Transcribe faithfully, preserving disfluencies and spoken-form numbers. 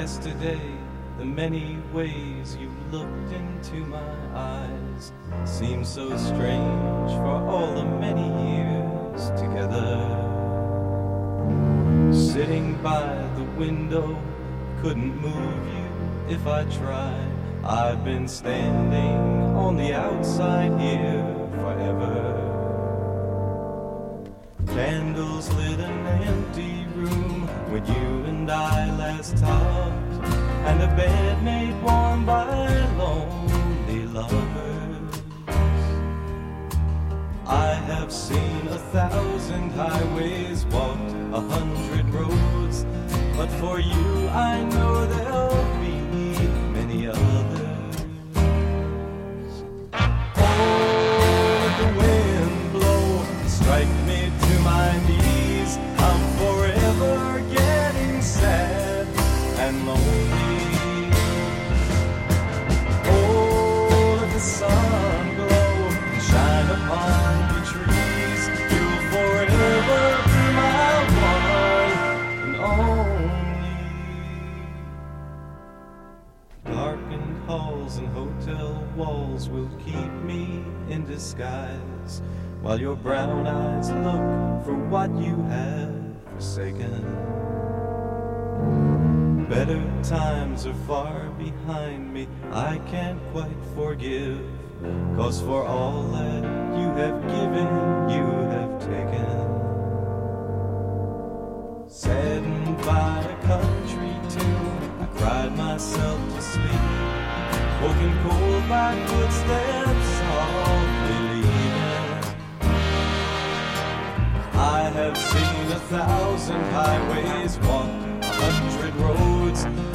yesterday, the many ways you looked into my eyes seem so strange for all the many years together. Sitting by the window, couldn't move you if I tried. I've been standing on the outside here forever. Candles lit an empty room when you and I last talked, and a bed made warm by lonely lovers. I have seen a thousand highways, walked a hundred roads, but for you I know there'll be many others. Oh, let the wind blow, strike me to my knees. I'm forever getting sad and lonely. Oh, let the sun glow and shine upon the trees. You'll forever be my one and only. Darkened halls and hotel walls will keep me in disguise, while your brown eyes look for what you have forsaken. Better times are far behind me, I can't quite forgive, 'cause for all that you have given, you have taken. Saddened by a country tune, I cried myself to sleep, woken cold by footsteps softly leaving. I have seen a thousand highways, walked a hundred roads,